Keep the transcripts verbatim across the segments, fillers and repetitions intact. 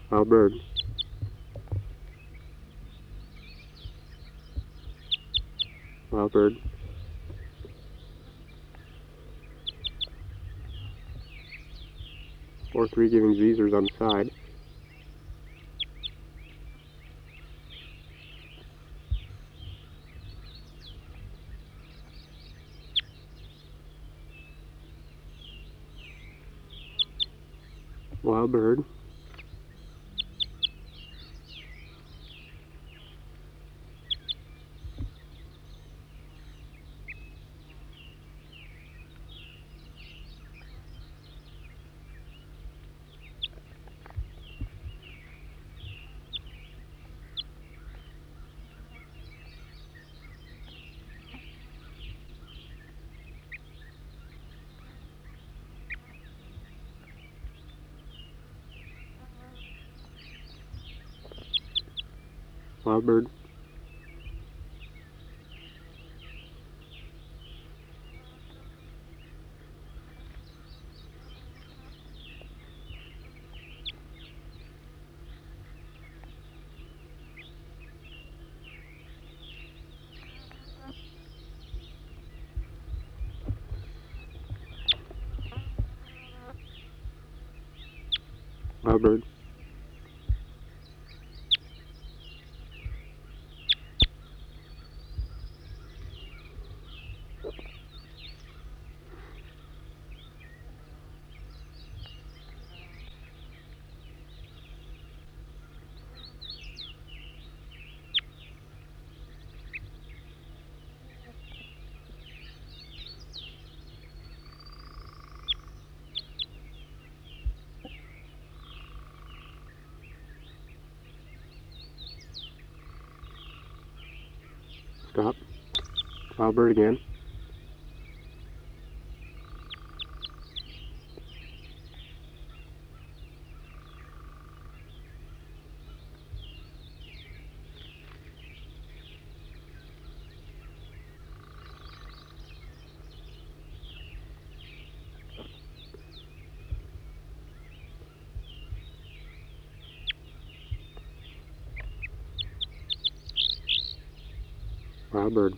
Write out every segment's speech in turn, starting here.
Wild bird. Wild bird. four three giving Zezers on the side. Wild bird. Wild bird. Wild bird. Stop. Wild bird again. Wild bird.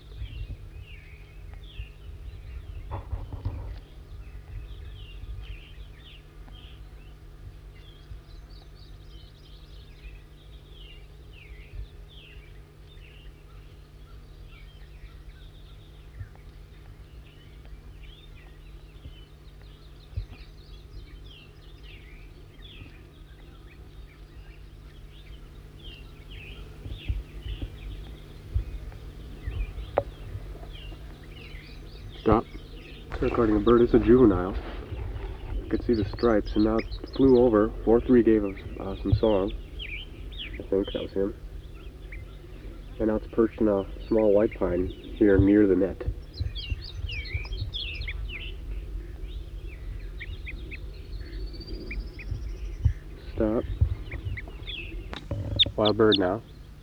Stop. Recording a bird. It's a juvenile. You could see the stripes, and now it flew over. four three gave us uh, some song. I think that was him. And now it's perched in a small white pine here near the net. Stop. Wild bird now.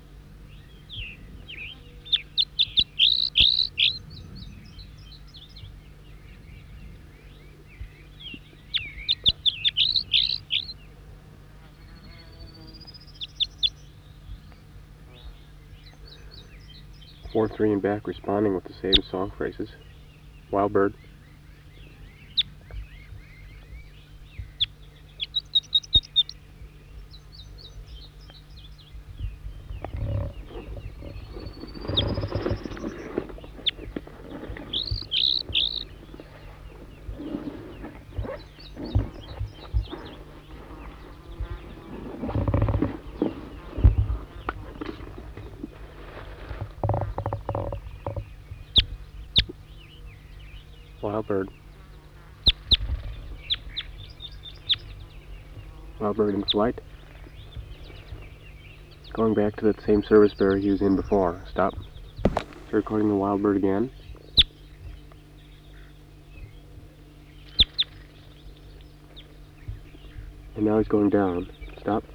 four three and back responding with the same song phrases. Wild bird. Wild bird. Wild bird in flight. Going back to that same service bearer he was in before. Stop. Recording the wild bird again. And now he's going down. Stop.